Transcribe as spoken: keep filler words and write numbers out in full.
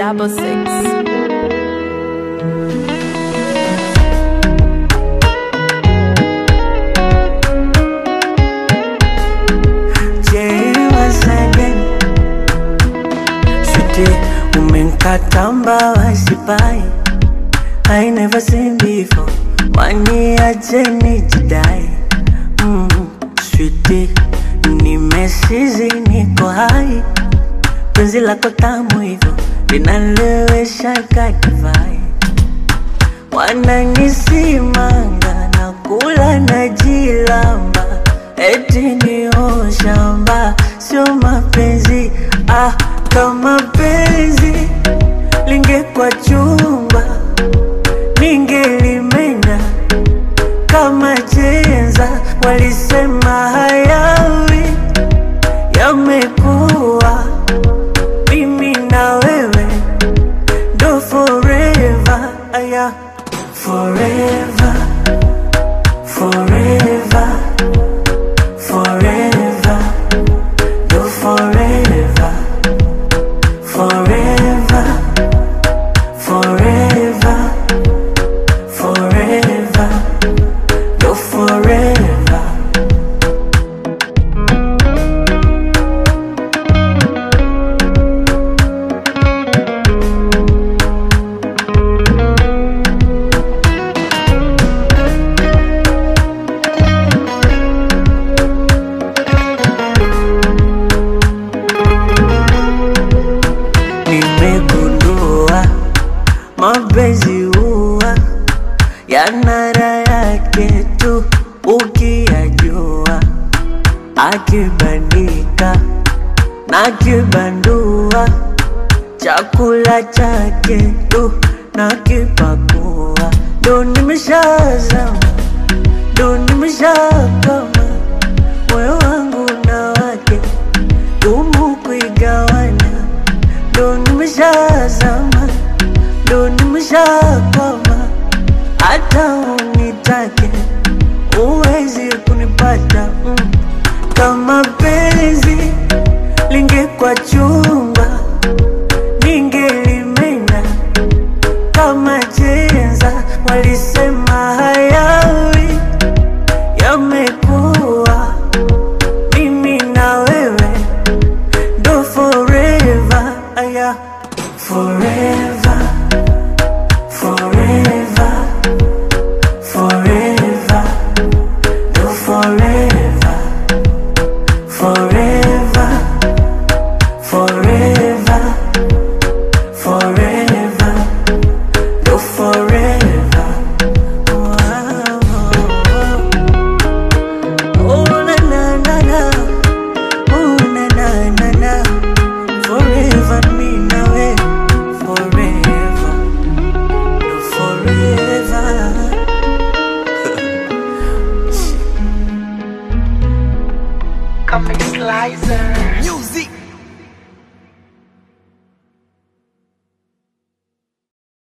double six. Umenkatamba wasipai, I never seen before. Waniache nijidai. mm, Sweetie, nimesizi niko hai. Penzi lako tamu hivyo linalewesha kadivai. Wananisimanga na kula na jilamba, eti ni oshamba, sio mapenzi. Ah, kama penzi lingekwa chumba, ningelimenya kama jenza. Walisema hayawi yamekuwa, mimi na wewe do forever. Aya, forever, forever, forever, do forever, forever, forever, forever, do forever. Nimegundua mapenzi huwa yana raha yake tu ukiyajua, akibandika na kibandua, chakula chake tu na kipakua. Ndo nimeshazama, ndo nimeshakama, moyo wangu na wake gumu kuigawana. Ndo nimeshazama, ndo nimeshakwama, hata unitake uwezi kunipata. mm. Kama penzi lingekwa chumba, ningelimenya kama jenza. Walisema hayawi yamekuwa, mimi na wewe do forever. Aya, forever, forever, forever, do forever, forever, forever, forever, do forever. Wow. Oh na na na na, oh na na na na, forever me na we, forever, do forever. Comic Slicer. Music.